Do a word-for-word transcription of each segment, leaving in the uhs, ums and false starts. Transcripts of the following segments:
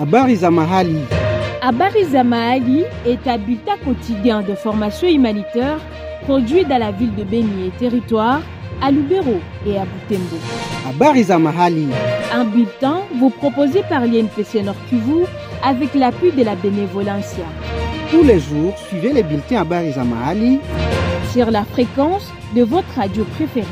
Habari za mahali. Habari za mahali est un bulletin quotidien de formation humanitaire produit dans la ville de Beni et territoire, à Lubero et à Butembo. Habari za mahali. Un bulletin vous proposé par l'I N P C Nord Kivu avec l'appui de la Bénévolencia. Tous les jours, suivez les bulletins Habari za mahali sur la fréquence de votre radio préférée.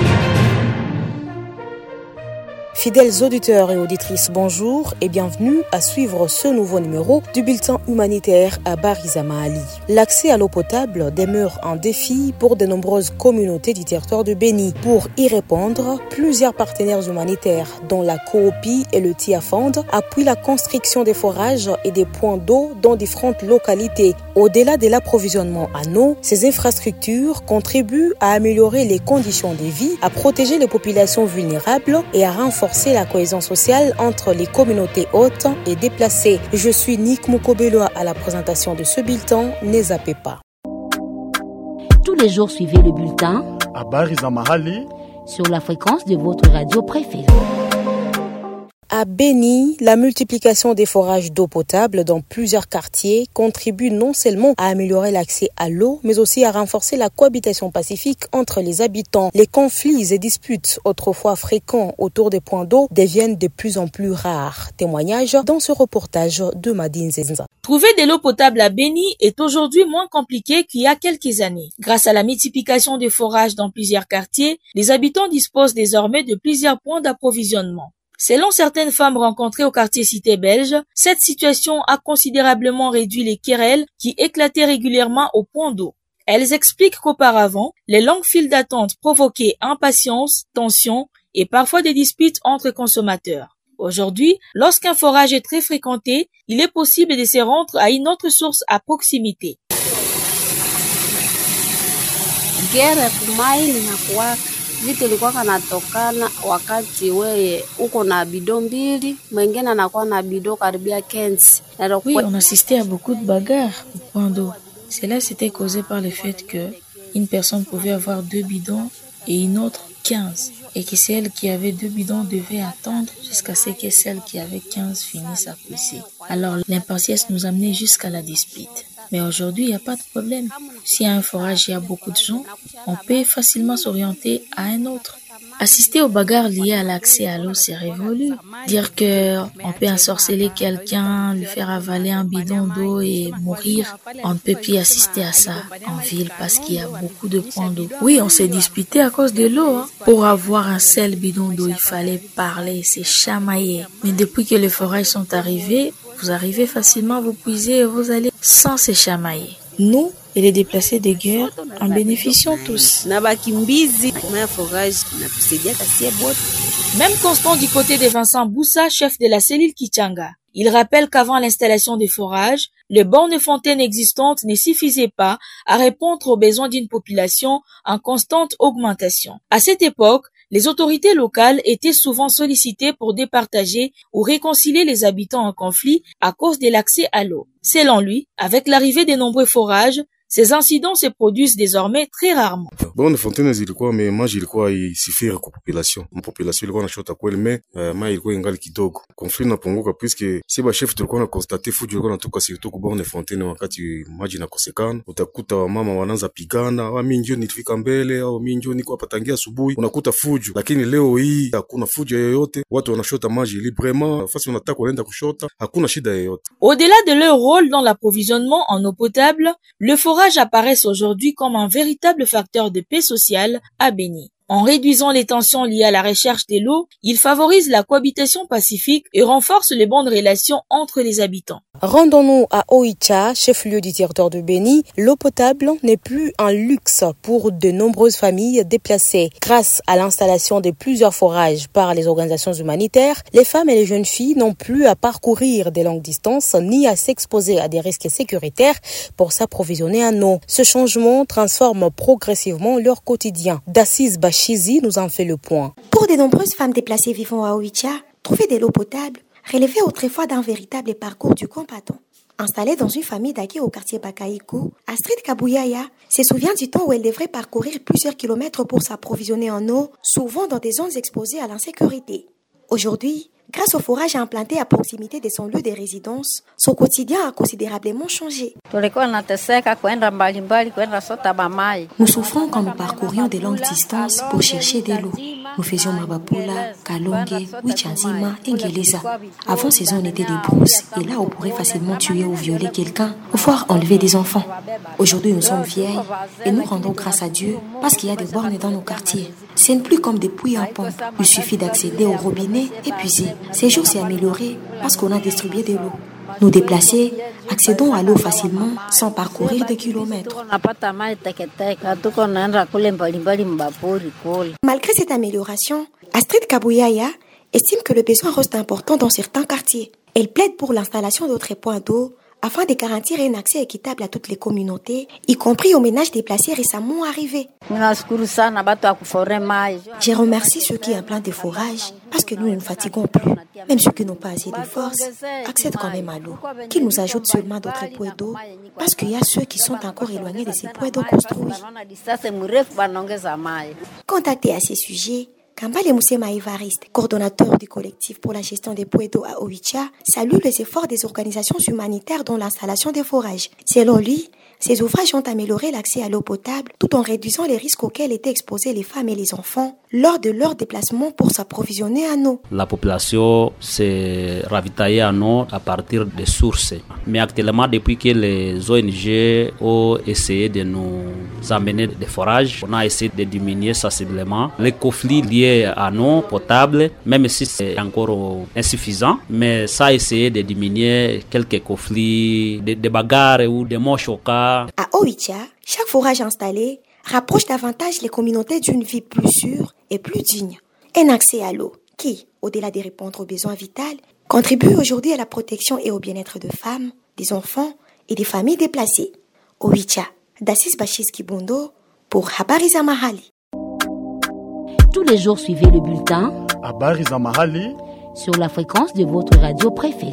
Fidèles auditeurs et auditrices, bonjour et bienvenue à suivre ce nouveau numéro du bulletin humanitaire Habari za mahali. L'accès à l'eau potable demeure un défi pour de nombreuses communautés du territoire de Beni. Pour y répondre, plusieurs partenaires humanitaires, dont la Coopi et le Tiafand, appuient la construction des forages et des points d'eau dans différentes localités. Au-delà de l'approvisionnement en eau, ces infrastructures contribuent à améliorer les conditions de vie, à protéger les populations vulnérables et à renforcer la cohésion sociale entre les communautés hautes et déplacées. Je suis Nick Mukobeloa à la présentation de ce bulletin, ne zappez pas. Tous les jours, suivez le bulletin Habari za mahali sur la fréquence de votre radio préférée. À Beni, la multiplication des forages d'eau potable dans plusieurs quartiers contribue non seulement à améliorer l'accès à l'eau, mais aussi à renforcer la cohabitation pacifique entre les habitants. Les conflits et disputes autrefois fréquents autour des points d'eau deviennent de plus en plus rares. Témoignage dans ce reportage de Madine Zenza. Trouver de l'eau potable à Beni est aujourd'hui moins compliqué qu'il y a quelques années. Grâce à la multiplication des forages dans plusieurs quartiers, les habitants disposent désormais de plusieurs points d'approvisionnement. Selon certaines femmes rencontrées au quartier Cité Belge, cette situation a considérablement réduit les querelles qui éclataient régulièrement au point d'eau. Elles expliquent qu'auparavant, les longues files d'attente provoquaient impatience, tension et parfois des disputes entre consommateurs. Aujourd'hui, lorsqu'un forage est très fréquenté, il est possible de se rendre à une autre source à proximité. Vitu ilikuwa kanatokana wakati wewe uko na bidon mbili, mwingine anakuwa na bidon karibia quinze. Oui, on assistait à beaucoup de bagarres au point d'eau. Cela s'était causé par le fait que une personne pouvait avoir deux bidons et une autre quinze. Et que celle qui avait deux bidons devait attendre jusqu'à ce que celle qui avait quinze finisse à pousser. Alors l'impatience nous amenait jusqu'à la dispute. Mais aujourd'hui, il n'y a pas de problème. S'il y a un forage, il y a beaucoup de gens, on peut facilement s'orienter à un autre. Assister aux bagarres liées à l'accès à l'eau, c'est révolu. Dire que on peut ensorceler quelqu'un, lui faire avaler un bidon d'eau et mourir, on ne peut plus assister à ça en ville parce qu'il y a beaucoup de points d'eau. Oui, on s'est disputé à cause de l'eau. Hein. Pour avoir un seul bidon d'eau, il fallait parler, se chamailler. Mais depuis que les forages sont arrivés, vous arrivez facilement à vous puiser et vous allez sans se chamailler. Nous et les déplacés de guerre en bénéficions tous. Même constant du côté de Vincent Boussa, chef de la cellule Kichanga. Il rappelle qu'avant l'installation des forages, les bornes fontaines existantes ne suffisaient pas à répondre aux besoins d'une population en constante augmentation. À cette époque, les autorités locales étaient souvent sollicitées pour départager ou réconcilier les habitants en conflit à cause de l'accès à l'eau. Selon lui, avec l'arrivée des nombreux forages, ces incidents se produisent désormais très rarement. Borne fontaine zilikuwa me maji ilikuwa isifiri kwa population. Population ilikuwa inashota kweli me uh, maji ilikuwa ingali kidogo. Conflit inapunguka puisque si ba chef tulikuwa na constate fujo ilikuwa inatoka surtout kwa borne fontaine wakati maji inakosekana. Utakuta wamama wanaanza pigana, au mimi njoo nilifika mbele au mimi njoo niko hapa tangia asubuhi. Unakuta fujo. Lakini leo hii hakuna fujo yoyote. Watu wanashota maji librement. Fasi unataka kuenda kushota, hakuna shida yoyote. Au-delà de leur rôle dans l'approvisionnement en eau potable, le forage apparaissent aujourd'hui comme un véritable facteur de paix sociale à Beni. En réduisant les tensions liées à la recherche de l'eau, il favorise la cohabitation pacifique et renforce les bonnes relations entre les habitants. Rendons-nous à Oicha, chef-lieu du territoire de Beni. L'eau potable n'est plus un luxe pour de nombreuses familles déplacées. Grâce à l'installation de plusieurs forages par les organisations humanitaires, les femmes et les jeunes filles n'ont plus à parcourir des longues distances ni à s'exposer à des risques sécuritaires pour s'approvisionner en eau. Ce changement transforme progressivement leur quotidien. D'Assis Bachizi nous en fait le point. Pour de nombreuses femmes déplacées vivant à Oicha, trouver de l'eau potable relevait autrefois d'un véritable parcours du combattant. Installée dans une famille d'accueil au quartier Bakaïkou, Astrid Kabouyaya se souvient du temps où elle devrait parcourir plusieurs kilomètres pour s'approvisionner en eau, souvent dans des zones exposées à l'insécurité. Aujourd'hui, Grâce au forage implanté à proximité de son lieu de résidence, son quotidien a considérablement changé. Nous souffrons quand nous parcourions de longues distances pour chercher de l'eau. Nous faisions Mabapula, Kalonge, Wichanzima et Ngeleza. Avant ces zones étaient des brousses et là on pourrait facilement tuer ou violer quelqu'un ou voir enlever des enfants. Aujourd'hui nous sommes vieilles et nous rendons grâce à Dieu parce qu'il y a des bornes dans nos quartiers. Ce n'est plus comme des puits en pompe. Il suffit d'accéder au robinet et puiser. Ces jours s'est amélioré parce qu'on a distribué de l'eau. Nous déplacer, accédons à l'eau facilement sans parcourir des kilomètres. Malgré cette amélioration, Astrid Kabouyaya estime que le besoin reste important dans certains quartiers. Elle plaide pour l'installation d'autres points d'eau afin de garantir un accès équitable à toutes les communautés, y compris aux ménages déplacés récemment arrivés. Je remercie ceux qui implantent des forages parce que nous ne nous fatiguons plus. Même ceux qui n'ont pas assez de force accèdent quand même à l'eau. Qu'ils nous ajoutent seulement d'autres points d'eau parce qu'il y a ceux qui sont encore éloignés de ces points d'eau construits. Contacté à ces sujets, Kambale Moussema Evariste, coordonnateur du collectif pour la gestion des points d'eau à Oicha, salue les efforts des organisations humanitaires dans l'installation des forages. Selon lui, ces ouvrages ont amélioré l'accès à l'eau potable tout en réduisant les risques auxquels étaient exposés les femmes et les enfants lors de leur déplacement pour s'approvisionner en eau. La population s'est ravitaillée en eau à partir des sources. Mais actuellement, depuis que les O N G ont essayé de nous amener des forages, on a essayé de diminuer sensiblement les conflits liés à l'eau potable, même si c'est encore insuffisant. Mais ça a essayé de diminuer quelques conflits, des de bagarres ou des mots choquants. À Oicha, chaque forage installé rapproche davantage les communautés d'une vie plus sûre et plus digne. Un accès à l'eau qui, au-delà de répondre aux besoins vitaux, contribue aujourd'hui à la protection et au bien-être de femmes, des enfants et des familles déplacées. Oicha, Dassis Bachis Kibondo pour Habari za Mahali. Tous les jours, suivez le bulletin Habari za Mahali sur la fréquence de votre radio préférée.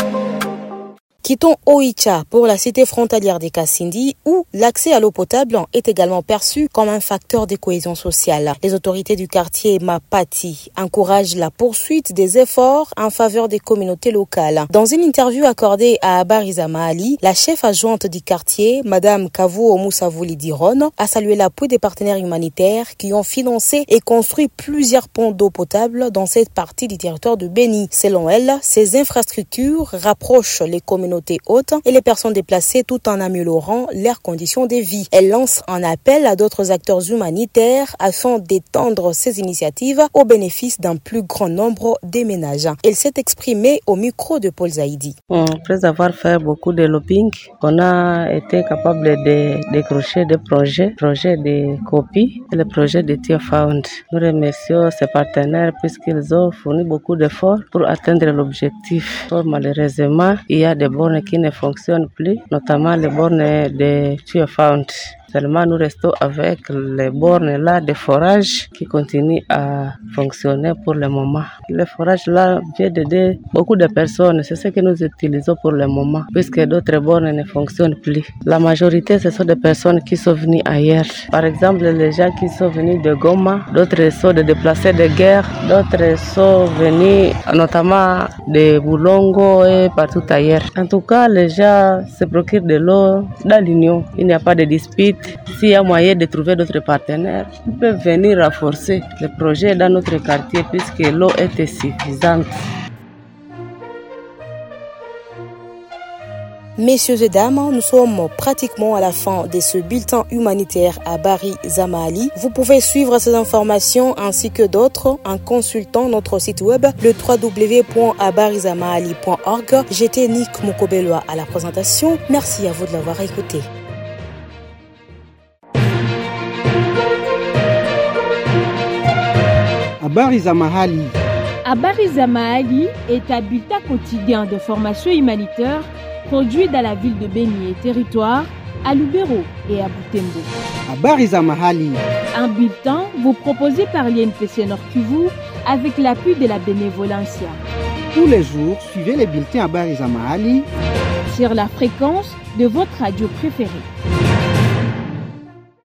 Quittons Oicha pour la cité frontalière des Kassindi où l'accès à l'eau potable est également perçu comme un facteur de cohésion sociale. Les autorités du quartier Mapati encouragent la poursuite des efforts en faveur des communautés locales. Dans une interview accordée à Habari za Mahali, la chef adjointe du quartier, Madame Kavuo Moussavouli Diron, a salué l'appui des partenaires humanitaires qui ont financé et construit plusieurs ponts d'eau potable dans cette partie du territoire de Beni. Selon elle, ces infrastructures rapprochent les communautés hautes et les personnes déplacées tout en améliorant leurs conditions de vie. Elle lance un appel à d'autres acteurs humanitaires afin d'étendre ces initiatives au bénéfice d'un plus grand nombre de ménages. Elle s'est exprimée au micro de Paul Zaidi. Après avoir fait beaucoup de lobbying, on a été capable de décrocher des projets, projets de copies et le projet de Tearfound. Nous remercions ces partenaires puisqu'ils ont fourni beaucoup d'efforts pour atteindre l'objectif. Malheureusement, il y a des bornes qui ne fonctionnent plus, notamment les bornes de Tearfound. Seulement, nous restons avec les bornes-là de forage qui continuent à fonctionner pour le moment. Le forage-là vient d'aider beaucoup de personnes. C'est ce que nous utilisons pour le moment, puisque d'autres bornes ne fonctionnent plus. La majorité, ce sont des personnes qui sont venues ailleurs. Par exemple, les gens qui sont venus de Goma, d'autres sont des déplacés de guerre, d'autres sont venus notamment de Boulongo et partout ailleurs. En tout cas, les gens se procurent de l'eau dans l'Union. Il n'y a pas de dispute. S'il y a moyen de trouver d'autres partenaires, ils peuvent venir renforcer le projet dans notre quartier puisque l'eau est suffisante. Messieurs et dames, nous sommes pratiquement à la fin de ce bulletin humanitaire à Habari za Mahali. Vous pouvez suivre ces informations ainsi que d'autres en consultant notre site web le w w w point habari za mahali point org. J'étais Nick Mokobelwa à la présentation. Merci à vous de l'avoir écouté. Habari za Mahali. Habari za Mahali est un bulletin quotidien de formation humanitaire produit dans la ville de Beni et territoire, à Lubero et à Butembo. Habari za Mahali. Un bulletin vous proposé par l'I N P C Nord Kivu avec l'appui de la Bénévolencia. Tous les jours, suivez les bulletins Habari za Mahali sur la fréquence de votre radio préférée.